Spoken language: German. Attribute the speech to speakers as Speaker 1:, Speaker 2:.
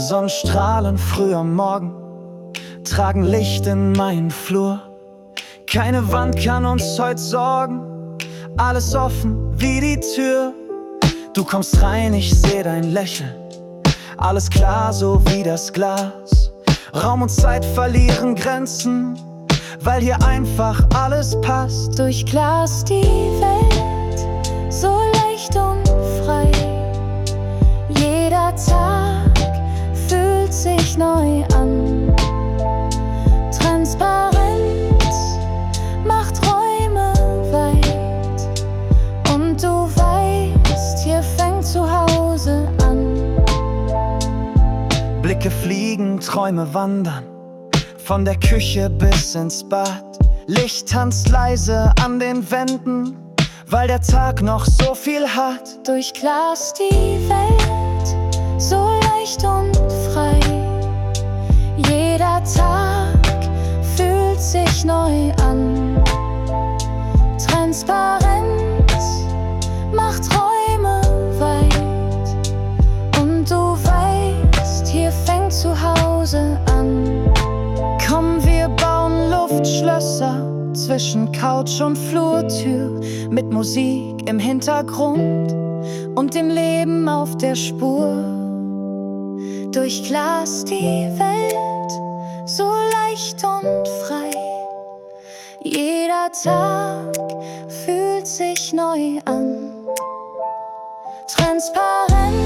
Speaker 1: Sonnenstrahlen früh am Morgen tragen Licht in meinen Flur. Keine Wand kann uns heute sorgen, alles offen wie die Tür. Du kommst rein, ich seh dein Lächeln, alles klar, so wie das Glas. Raum und Zeit verlieren Grenzen, weil hier einfach alles passt.
Speaker 2: Durch Glas die Welt so leicht und frei. Jeder Tag fühlt sich neu an. Transparenz macht Räume weit. Und du weißt, hier fängt zu Hause an.
Speaker 1: Blicke fliegen, Träume wandern, von der Küche bis ins Bad. Licht tanzt leise an den Wänden, weil der Tag noch so viel hat.
Speaker 2: Durch Glas die Welt so leicht und frei. Jeder Tag fühlt sich neu an. Transparenz macht Räume weit. Und du weißt, hier fängt zu Hause an.
Speaker 1: Komm, wir bauen Luftschlösser zwischen Couch und Flurtür, mit Musik im Hintergrund und dem Leben auf der Spur.
Speaker 2: Durch Glas die Welt so leicht und frei. Jeder Tag fühlt sich neu an. Transparenz